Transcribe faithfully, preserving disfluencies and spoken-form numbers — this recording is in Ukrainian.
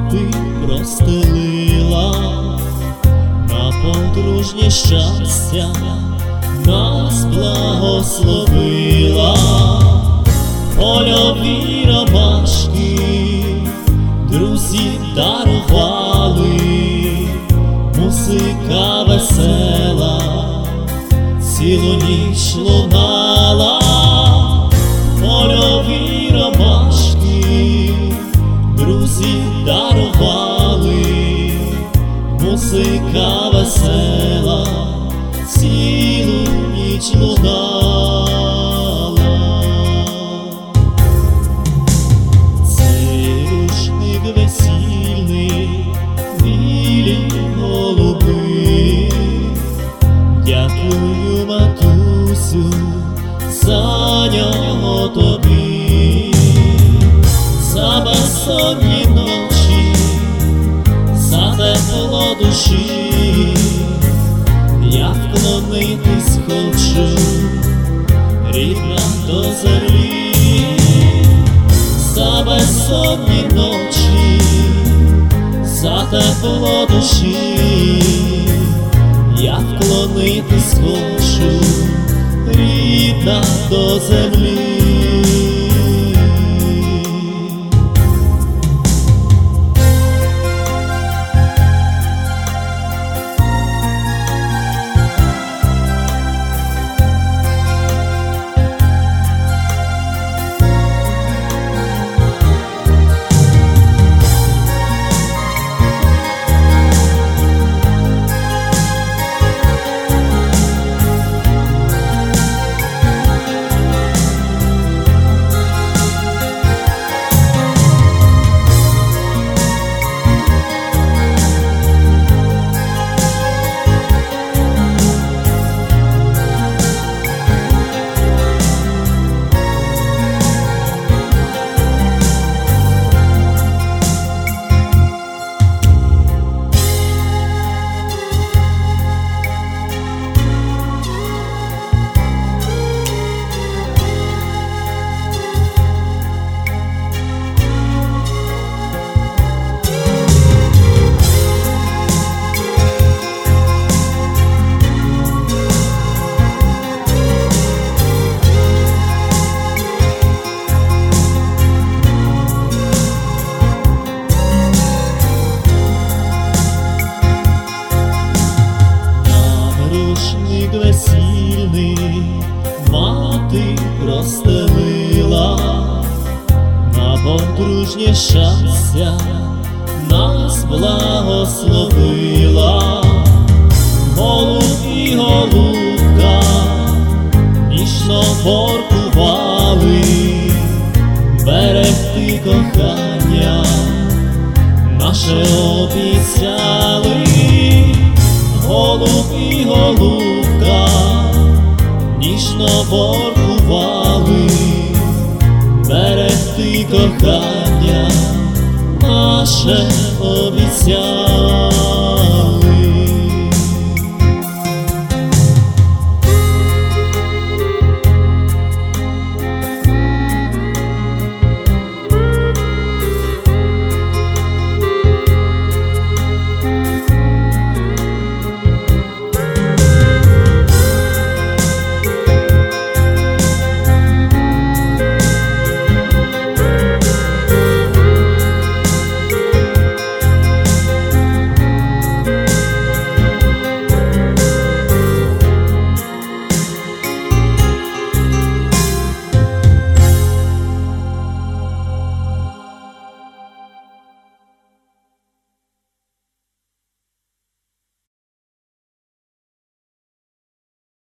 мати простелила на подружнє щастя, нас благословила. Польові ромашки друзі дарували, музика весела цілу ніч лунала. Польові ромашки друзі дарували, музика весела цілу ніч лунала. Цей рушник весільний, білі голуби, дякую, матусю, за нього тобі, за безсонні ночі, за тепло душі. Я вклонитись хочу, рідна, до землі, за безсонні ночі, за тепло душі. Я вклонитись хочу, рідна, до землі. Весільний мати простелила на подружнє щастя, нас благословила. Голуб і голубка ніжно воркували, берегти кохання наше обіцяли. Голуб і голубка ніжно воркували, берегти кохання наше обіцяли.